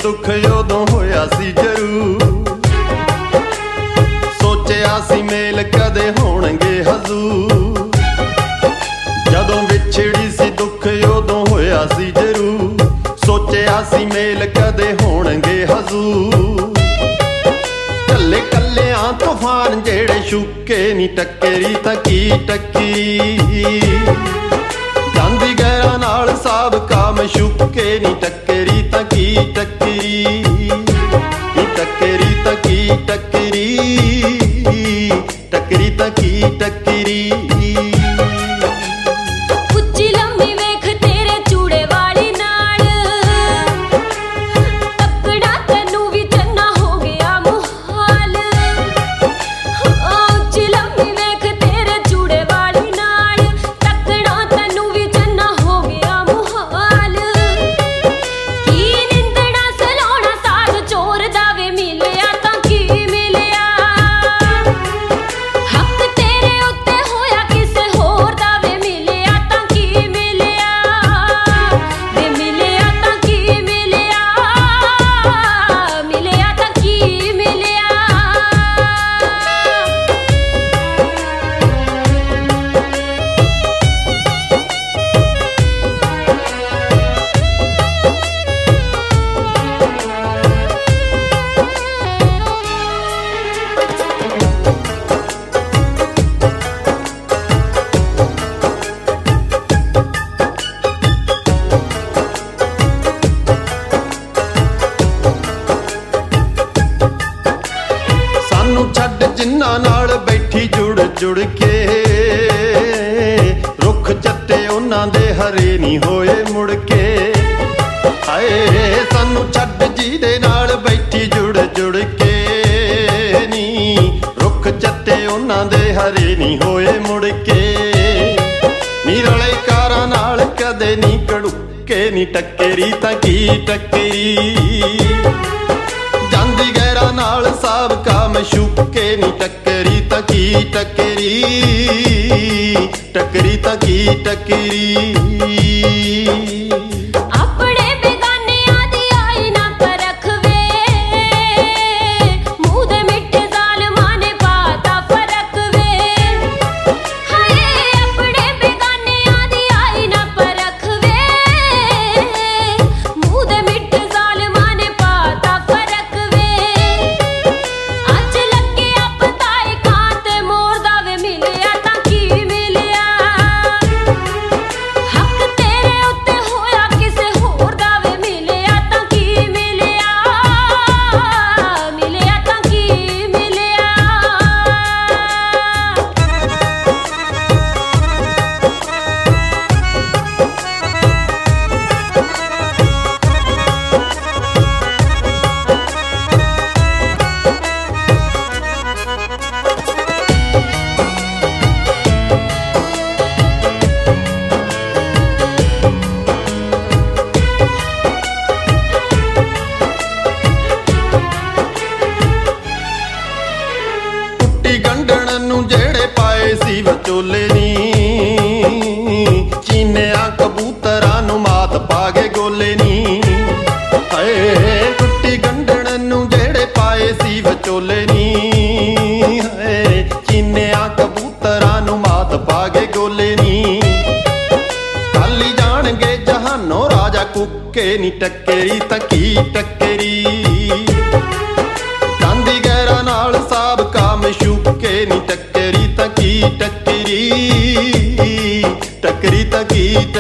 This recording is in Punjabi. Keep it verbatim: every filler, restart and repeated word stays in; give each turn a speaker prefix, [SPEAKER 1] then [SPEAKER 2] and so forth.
[SPEAKER 1] दुख उदों होया सी जरूर, सोचिया सी मेल कदे होणगे हजूर। जदों विछड़ी सी दुख उदों होया सी जरूर, सोचिया सी मेल कदे होणगे हजूर। कल्ले कल्लियां तूफान जेड़े शुके नी टक्करी तां की टक्की, ਜਾਂਦੀ ਗੈਰਾਂ ਨਾਲ ਸਾਬਕਾ ਮਸ਼ੂਕੇ ਨੀ ਟੱਕਰੀ ਤਾਂ ਕੀ ਟੱਕਰੀ, ਨੀ ਟੱਕਰੀ ਤਾਂ ਕੀ ਟੱਕਰੀ, ਟੱਕਰੀ ਤਾਂ ਕੀ ਟੱਕਰੀ।
[SPEAKER 2] ਉੱਚੀ ਲੰਮੀ ਵੇਖ ਤੇਰੇ ਚੂੜੇ ਵਾਲੀ ਨਾਲ, ਤੱਕੜਾ ਤੈਨੂੰ ਵੀ ਚੰਨਾ ਹੋ ਗਿਆ ਮੁਹਾਲ। ਉੱਚੀ ਲੰਮੀ ਵੇਖ ਤੇਰੇ ਚੂੜੇ ਵਾਲੀ ਨਾਲ, ਤੱਕੜਾ ਤੈਨੂੰ ਵੀ ਚੰਨਾ ਹੋ ਗਿਆ ਮੁਹਾਲ। ਕੀ ਨਿੰਦਣਾ ਸਲਾਉਣਾ ਸਾਧ ਚੋਰ ਦਾ ਵੇ ਮਿਲਿਆ ਤਾਂ ਕੀ ਮਿਲਿਆ, ਹੱਕ ਤੇਰੇ ਉੱਤੇ ਹੋਇਆ ਕਿਸੇ ਹੋਰ ਦਾ ਵੇ ਮਿਲਿਆ ਤਾਂ ਕੀ ਮਿਲਿਆ, ਵੇ ਮਿਲਿਆ ਤਾਂ ਕੀ ਮਿਲਿਆ, ਮਿਲਿਆ ਤਾਂ ਕੀ ਮਿਲਿਆ।
[SPEAKER 1] ਸਾਨੂੰ ਛੱਡ ਜਿੰਨਾਂ ਨਾਲ ਬੈਠੀ ਜੁੜ ਜੁੜ ਕੇ, ਰੁੱਖ ਚੱਟੇ ਉਹਨਾਂ ਦੇ ਹਰੇ ਨਹੀਂ ਹੋਏ ਮੁੜ ਕੇ। ਹਾਏ ਸਾਨੂੰ ਛੱਡ ਜਿਹਦੇ ਨਾਲ ਬੈਠੀ ਜੁੜ ਜੁੜ ਕੇ ਨੀ, ਰੁੱਖ ਚੱਟੇ ਉਹਨਾਂ ਦੇ ਹਰੇ ਨਹੀਂ ਹੋਏ ਮੁੜ ਕੇ। ਨੀ ਰਲੇ ਕਾਰਾਂ ਨਾਲ ਕਦੇ ਨਹੀਂ ਕੜੁੱਕੇ ਨੀ ਟੱਕਰੀ ਤਾਂ ਕੀ ਟੱਕਰੀ, ਜਾਂਦੀ ਗੈਰਾਂ ਨਾਲ ਸਾਬਕਾ ਮਸ਼ੂਕੇ ਨੀ ਟੱਕਰੀ ਤਾਂ ਕੀ ਟੱਕਰੀ, ਟੱਕਰੀ ਤਾਂ ਕੀ ਟੱਕਰੀ।
[SPEAKER 2] ਆਪਣੇ ਬੇਗਾਨਿਆਂ ਦੀ ਆਈ ਨਾ ਪਰਖ ਵੇ, ਮੂੰਹ ਦੇ ਮਿੱਠੇ ਜ਼ਾਲਮਾਂ ਨੇ ਪਾਤਾ ਫਰਕ ਵੇ। ਹਾਏ ਆਪਣੇ ਬੇਗਾਨਿਆਂ ਦੀ ਆਈ ਨਾ ਪਰਖ ਵੇ, ਮੂੰਹ ਦੇ ਮਿੱਠੇ ਜ਼ਾਲਮਾਂ ਨੇ ਪਾਤਾ ਫਰਕ ਵੇ। ਅੱਜ ਲੱਗਿਆ ਪਤਾ ਏ ਕਾਂ ਤੇ ਮੋਰ ਦਾ ਵੇ ਮਿਲਿਆ ਤਾਂ ਕੀ ਮਿਲਿਆ, ਹੱਕ ਤੇਰੇ ਉੱਤੇ ਹੋਇਆ ਕਿਸੇ ਹੋਰ ਦਾ ਵੇ ਮਿਲਿਆ ਤਾਂ ਕੀ ਮਿਲਿਆ, ਮਿਲਿਆ ਤਾਂ ਕੀ ਮਿਲਿਆ।
[SPEAKER 1] ਟੁੱਟੀ ਗੰਢਣ ਨੂੰ ਜਿਹੜੇ ਪਾਏ ਸੀ ਵਿਚੋਲੇ ਨੀ, ਚੀਨਿਆਂ ਕਬੂਤਰਾਂ ਨੂੰ ਮਾਤ ਪਾ ਗਏ ਗੋਲੇ ਨੀ। ਹਾਏ ਟੁੱਟੀ ਗੰਢਣ ਨੂੰ ਜਿਹੜੇ ਪਾਏ ਸੀ ਵਿਚੋਲੇ ਨੀ, ਹਾਏ ਚੀਨਿਆਂ ਕਬੂਤਰਾਂ ਨੂੰ ਮਾਤ ਪਾ ਗਏ ਗੋਲੇ ਨੀ। ਖਾਲੀ ਜਾਣਗੇ ਜਹਾਨੋਂ ਰਾਜਾ ਕੁੱਕੇ ਨੀ ਟੱਕਰੀ ਤਾਂ ਕੀ ਟੱਕਰੀ, ਜਾਂਦੀ ਗੈਰਾਂ ਨਾਲ ਸਾਬਕਾ ਮਸ਼ੂਕੇ ਨੀ ਟੱਕਰੀ ਤਾਂ ਕੀ ਟੱਕਰੀ, ਟੱਕਰੀ ਤਾਂ ਕੀ